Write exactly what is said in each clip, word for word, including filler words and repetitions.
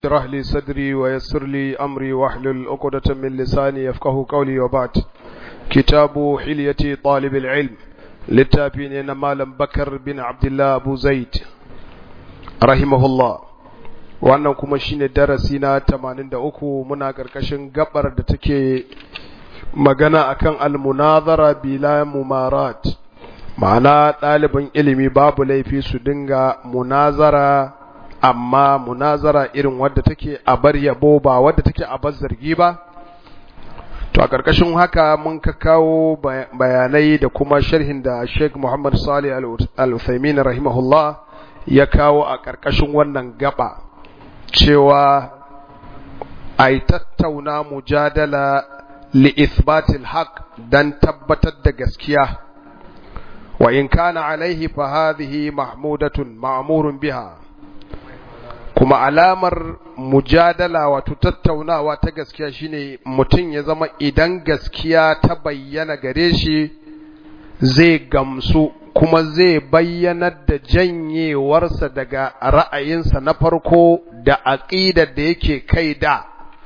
اشرح لي صدري ويسر لي أمري واحلل عقدة من لساني يفقه قولي وبعد كتاب حلية طالب العلم للتابعين مالم بكر بن عبد الله أبو زيد رحمه الله wannan kuma shine darasi na tamanin da uku muna karkashin gabar da take magana akan al-munazara bila mumarat ma'ana ɗalibin ilimi babu laifi su dinga munazara amma munazara irin wadda take a bar yabo ba wadda take a bar zargi ba to a karkashin haka mun ka kawo bayanai da kuma sharhin da Sheikh Muhammad Salih Al-Uthaymin rahimahullah ya kawo a karkashin wannan gaba cewa ai tattauna mujadala li ithbatil haqq dan tabbatar da gaskiya wa in kana alaihi fa hadhihi mahmudatun ma'murun biha kuma alamar mujadala wato tattaunawa ta gaskiya shine mutum ya zama idan gaskiya ta bayyana gare shi zai gamsu kuma zai bayyanar da janyewarsa daga ra'ayinsa na farko da aqidar da yake kai da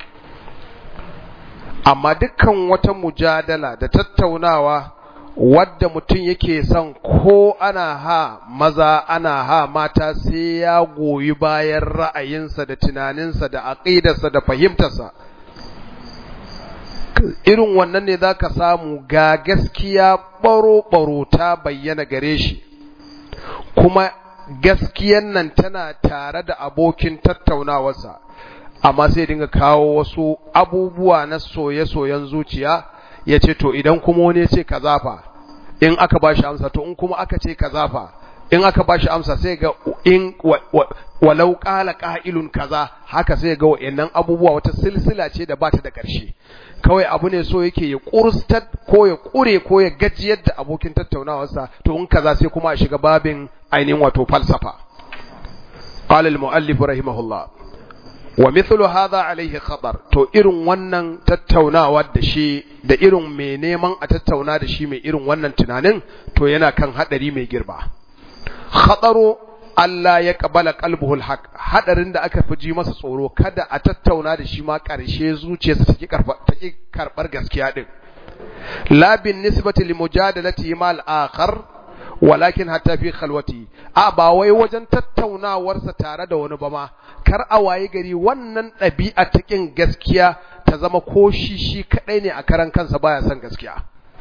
amma dukkan wata mujadala da tattaunawa wadda mutum yake son ko ana ha maza ana ha mata sai ya goyi bayan ra'ayinsa da tunaninsa da aqidarsa da fahimtarsa irin wannan ne zaka samu ga gaskiya baro-baro ta bayyana gare shi kuma gaskiyan nan tana tare da abokin tattaunawarsa amma sai dinga kawo wasu abubuwa na soye-soyen zuciya ya ce to idan kuma wani ya ce kaza fa in aka ba shi amsa to in kuma aka ce kaza fa in aka ba shi amsa sai ga in walau qala qa'ilun kaza haka sai ga wayannan abubuwa wata silsila ce da bata da ƙarshe kawai abu ne so yake ya kurstar ko ya kure ko ya gajiyar da abokin tattaunawarsa to in kaza sai kuma a shiga babin ainihin wato falsafa qala al-muallif rahimahullah wa mithlu hadha alayhi khatar to irin wannan tattaunawa da shi da irin mai neman a tattauna da shi mai irin wannan tunanin to yana kan hadari mai girba khataru Allah ya kabala qalbuhul haq hadarin da aka fi ji masa tsoro kada a tattauna da shi ma karshe zuciyarsa take karbar take karbar gaskiya din la bin nisbati li mujadalati mal akhar walakin hatta fi khalwati a ba wai wajen tattaunawarsa tare da wani ba ma kar a waye gari wannan ɗabi'a ta kin gaskiya ta zama ko shi shi kadai ne a karan kansa baya son gaskiya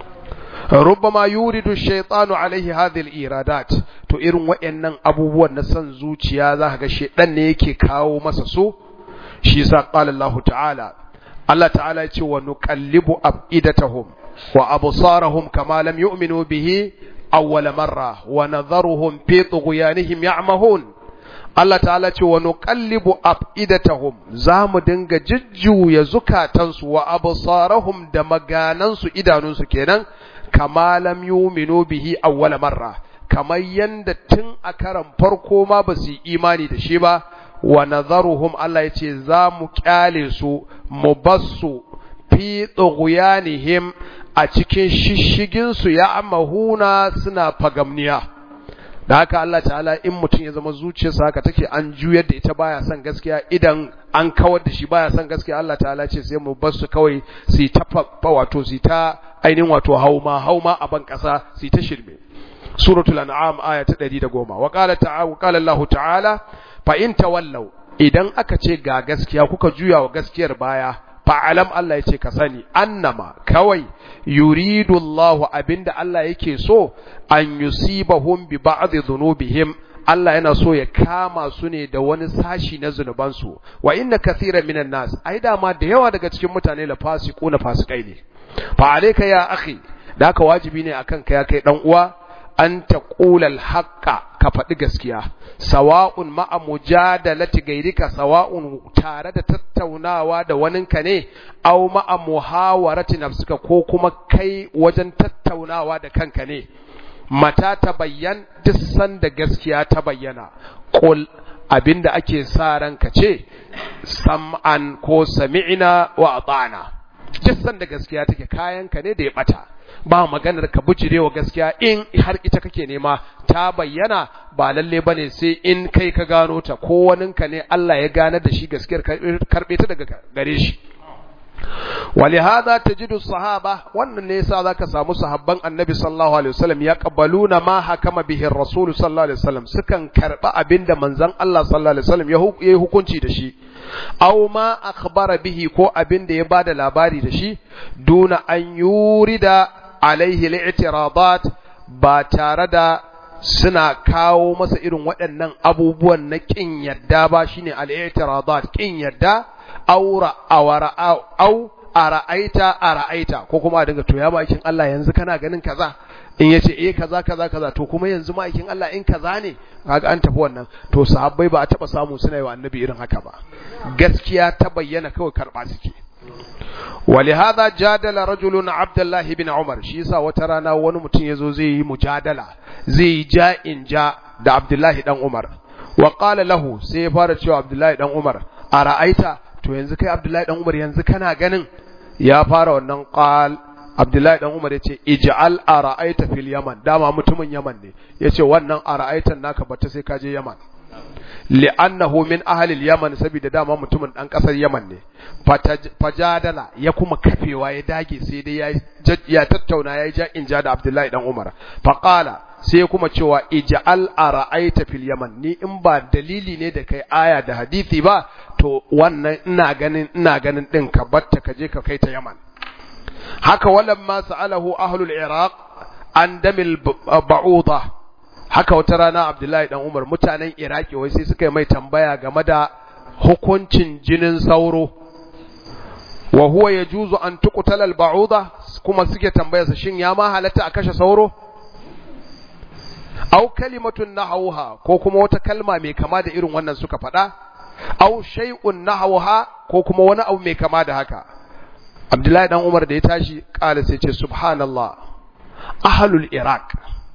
rubbama yuridu shaytanu alaihi hadhihi al-iradat to irin wayannan abubuwan na son zuciya zaka ga shedan ne yake kawo masa so shi yasa qala Allah ta'ala Allah ta'ala ya ce wa nuqallibu afidatahum wa absarahum kama lam yu'minu bihi awwala marra wa nadharuhum fi tughyanihim ya'mahun Allah ta'ala ce wa nuqallibu afidatahum zamu dinga jujjuya zukatansu wa absarahum da maganansu idanunsu kenan kama lam yu'minu bihi awwala marra kamar yanda tun a karan farko ma ba su imani da shi ba wa nadharuhum Allah yace zamu kyale su mu bassu fi tughyanihim a cikin shishigin su ya amahuna suna fagamniya da haka Allah ta'ala in mutum ya zama zuciyarsa haka take an juyar da ita baya son gaskiya idan an kawar da shi baya son gaskiya Allah ta'ala ce sai mu bar su kawai su ta wato su ta ainihin wato hauma hauma a ban kasa su ta shirme suratul an'am aya ta ɗari da goma wa qala ta'ala qala Allah ta'ala fa in tawallaw idan aka ce ga gaskiya kuka juya wa gaskiyar baya fa'alam Allah yace ka sani annama kawai yuridu Allah abinda Allah yake so an yusibahum bi ba'd dhunubihim Allah yana so ya kama su ne da wani sashi na zunubansu wa inna kathiran minan nas ai dama da yawa daga cikin mutane la fasiquna fasikai ne fa alayka ya akhi da ka wajibi ne akan ka ya kai dan uwa an taqula al-haqqa ka faɗi gaskiya sawa'un ma'a mujadalati gairika sawa'un tare da tattaunawa da waninka ne aw ma'a muhawarati nafsika ko kuma kai wajen tattaunawa da kanka ne mata ta bayyan duk sanda gaskiya ta bayyana qul abinda ake sa ranka ce sam'an ko sami'na wa ata'na jissan da gaskiya take kayanka ne da ya bata ba maganar ka bujirewa gaskiya in har ita kake nema ta bayyana ba lalle bane sai in kai ka gano ta ko waninka ne Allah ya gane da shi gaskiyar karbe ta daga gare shi ولهذا تجد الصحابة wannan ne yasa zaka samu sahabban annabi sallallahu alaihi wasallam ya qabaluna ma hakama bihi ar-rasul sallallahu alaihi wasallam sukan karba abinda manzon Allah sallallahu alaihi wasallam ya yi hukunci da shi aw ma akhbara bihi ko abinda ya bada labari da shi duna an yurida alaihi al-i'tiradat ba tare da suna kawo masa irin waɗannan abubuwan na kin yadda ba shine al-i'tiradat kin yadda aura awara au ara'aita ara'aita ko kuma a dinga to ya ma'aikin Allah yanzu kana ganin kaza in yace eh kaza kaza kaza to kuma yanzu ma'aikin Allah in kaza ne kaga an tafi wannan to sahabbai ba a taba samu suna yi wa annabi irin haka ba gaskiya ta bayyana kawai karba suke ولهذا جادل رجل عبد الله بن عمر shi yasa wata rana wani mutum yazo zai yi mujadala zai ja in ja da Abdullahi dan Umar wa qala lahu sai ya fara cewa Abdullahi dan Umar ara'aita to yanzu kai Abdullahi dan Umar yanzu kana ganin ya fara wannan qal Abdullahi dan Umar yace ij'al ara'aita fil Yaman dama mutumin Yaman ne yace wannan ara'aitan naka bata sai ka je Yaman li'annahu min ahli al-Yaman saboda dama mutumin dan kasar Yaman ne fajadala ya kuma kafewa ya dage sai dai ya ya tattauna ya ja inja da Abdullahi dan Umar faqala sai kuma cewa ij'al ara'aita fil Yaman ni in ba dalili ne da kai aya da hadisi ba to wannan ina ganin ina ganin din ka batta ka je ka kai ta Yaman haka walamma sa'alahu ahlul Iraq an damil ba'udha haka wata rana Abdullahi dan Umar mutanen Iraki wai sai suka yi mai tambaya game da hukuncin jinin sauro wa huwa yajuzu an tuqtala al ba'udha kuma suke tambaya sa shin ya ma halatta a kashe sauro aw kalimatun nahawha ko kuma wata kalma mai kama da irin wannan suka faɗa aw shay'un nahawha ko kuma wani abu mai kama da haka Abdullahi dan Umar da ya tashi kala sai ce subhanallah ahlul iraq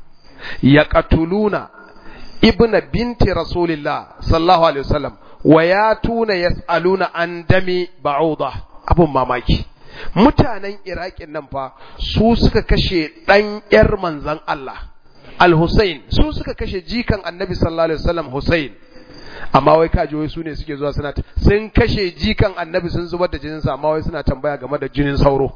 yaqtuluna ibna binti rasulillah sallallahu alaihi wasallam wa yatuna yasaluna an dami ba'udah abun mamaki mutanen iraqin nan fa su suka kashe dan yar manzon Allah al-Husayn su suka kashe jikan Annabi sallallahu alaihi wasallam Husayn amma wai kaji wai su ne suke zuwa suna sun kashe jikan Annabi sun zubar da jinin sa amma wai suna tambaya game da jinin sauro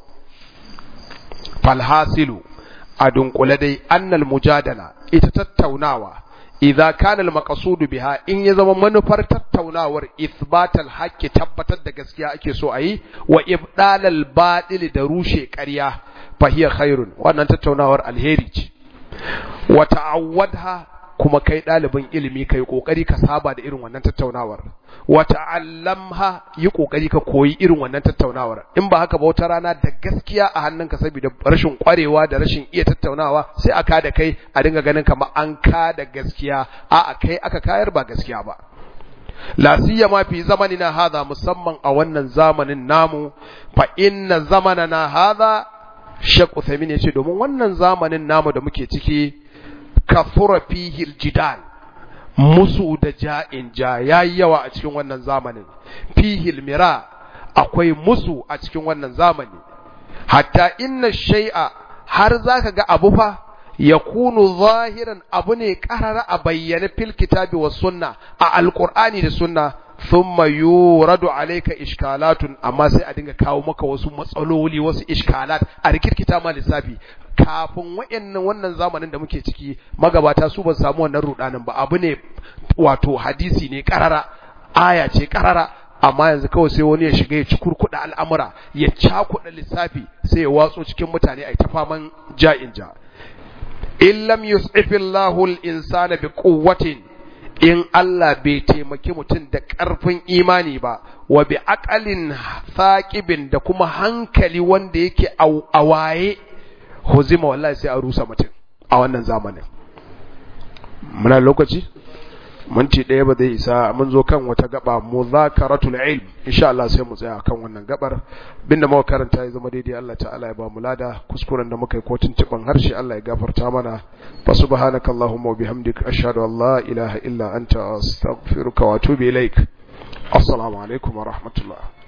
falhasilu adunkule dai annal mujadala ita tattaunawa idza kana al-maqsud biha in ya zama manufar tattaunawar ithbatal haqqi tabbatar da gaskiya ake so ayi wa ibdalal batil da rushe ƙarya fa hiya khairun wannan tattaunawar alheri ce wa ta'awwadha kuma kai dalibin ilimi kai kokari ka saba da irin wannan tattaunawar wa ta'allamha yi kokari ka koyi irin wannan tattaunawar in ba haka ba wata rana da gaskiya a hannunka saboda rashin kwarewa da rashin iya tattaunawa sai aka da kai a dinga ganin kamar an ka da gaskiya a a kai aka kayar ba gaskiya ba la siyama fi zamanina hadha musamman a wannan zamanin namu fa inna zamanana hadha Sheikh Uthaymeen yace domin wannan zamanin namu da muke ciki kafura fihi aljidal musu da ja'in ja yayi yawa a cikin wannan zamanin fihi almira akwai musu a cikin wannan zamani hatta inna shay'a har zaka ga abu fa yakunu zahiran abu ne karara a bayyana fil kitabi was sunna a alqur'ani da sunna thumma yuradu alayka ishkalatun amma sai a dinga kawo maka wasu matsaloli wasu ishkalat a rikirkita ma lissafi kafin wayannan wannan zamanin da muke ciki magabata su ban samu wannan rudanin ba abu ne wato hadisi ne karara aya ce karara amma yanzu kawai sai wani ya shiga ya ci kurkuda al'amura ya cakuda lissafi sai ya watso cikin mutane ai ta faman ja'in ja in lam yus'ifillahu al-insana biquwwatin in Allah bai taimaki mutum da ƙarfin imani ba wa bi aqalin thaqibin da kuma hankali wanda yake a waye huzima wallahi sai a rusa mutum a wannan zamanin muna lokaci minti ɗaya ba zai isa mun zo kan wata gaba muzakaratul ilm insha Allah sai mu tsaya kan wannan gabar binda muka karanta ya zama daidai Allah ta'ala ya ba mu lada kuskuren da muka yi ko tuntuban harshe Allah ya gafarta mana fa subhanakallahumma wa bihamdika ashhadu an la ilaha illa anta astaghfiruka wa atubu ilaik assalamu alaikum wa rahmatullah